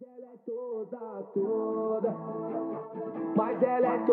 ela é toda, mas ela é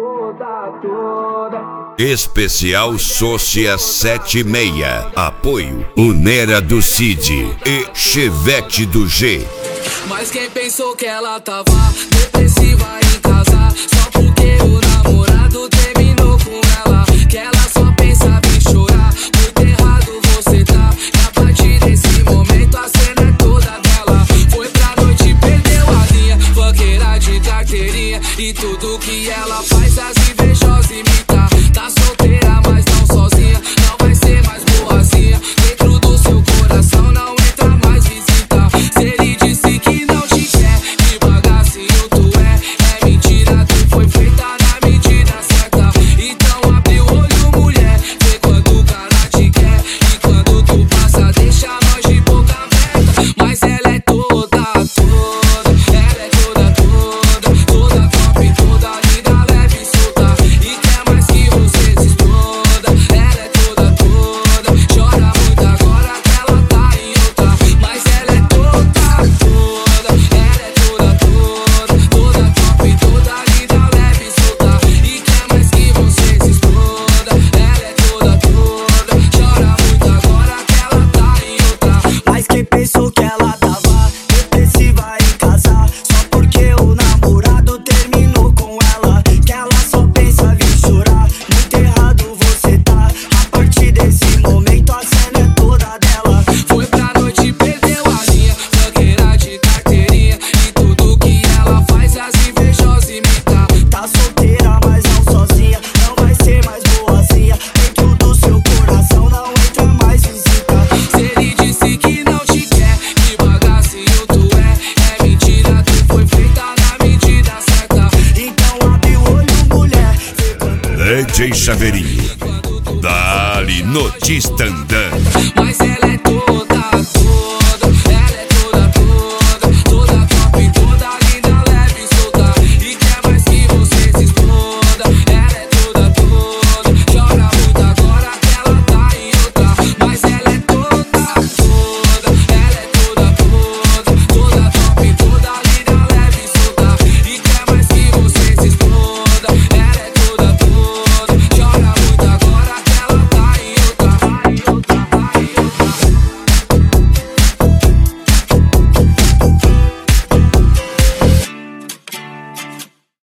toda. Especial Sócia 76. Apoio Unera do Cid e Chevette do G. Mas quem pensou que ela tava depressiva em casa só porque o namorado terminou com ela? Que ela só pensava em chorar, muito errado você tá. E a partir desse momento a cena é toda dela. Foi pra noite, perdeu a linha, banqueira de carteirinha. E tudo que ela faz as invejosas imitar. Tá solteira, mas não sozinha, não vai ser mais boazinha. Dentro do seu coração não entra mais visita. Se ele disse que não te quer, que bagacinho tu é mentira, tu foi feita na medida certa. Então abre o olho, mulher, vê quando o cara te quer. E quando tu passa, deixa nós de boca aberta. Mas ela é toda, ela é toda top, toda linda, leve e solta. E quer mais que você se exploda. Ela é toda, chora muito agora que ela tá em outra. Mas ela é toda, ela é toda top, toda linda, leve e solta. E quer mais que você se exploda. Ela é toda, chora muito agora que ela tá em outra. Mas quem pensou que ela tava depressiva em casa só porque o namorado terminou com ela? Que ela só pensa em chorar, muito errado você tá. A partir desse momento a cena é toda dela. Foi pra noite, perdeu a linha, banqueira de carteirinha. E tudo que ela faz as invejosas imitar. Tá solteira, mas não sozinha, não vai ser mais boazinha. Dentro do seu coração não entra mais visita. Se ele disse que não te quer, que bagacinho tu é mentira, tu foi feita na medida certa. Então abre o olho, mulher, vê quando DJ Chaveirinho. Dali no Tistandã. Mas